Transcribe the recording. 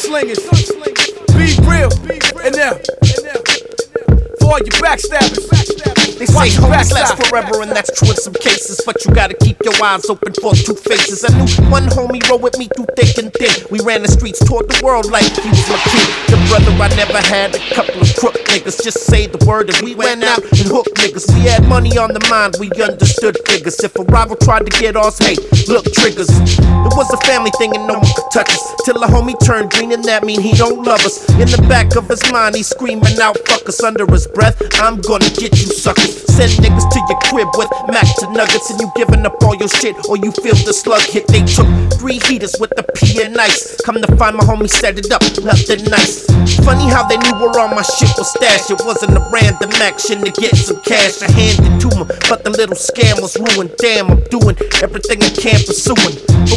gunslingers. Be real, and now, for all you backstabbers. They say homies last forever, and that's true in some cases. But you gotta keep your eyes open for two faces. I knew one homie rolled with me through thick and thin. We ran the streets, toured the world like he was my kid. The brother I never had, a couple of crook niggas. Just say the word and we went out and hooked niggas. We had money on the mind, we understood figures. If a rival tried to get ours, hey, look, triggers. It was a family thing and no one could touch us. Till a homie turned green and that mean he don't love us. In the back of his mind, he's screaming out, fuck us under his breath. I'm gonna get you suckers. Send niggas to your crib with Mac to nuggets, and you giving up all your shit or you feel the slug hit. They took 3 heaters with the P and ice. Come to find my homie set it up, nothing nice. Funny how they knew where all my shit was stashed. It wasn't a random action to get some cash. I handed to him, but the little scam was ruined. Damn, I'm doing everything I can pursuing. But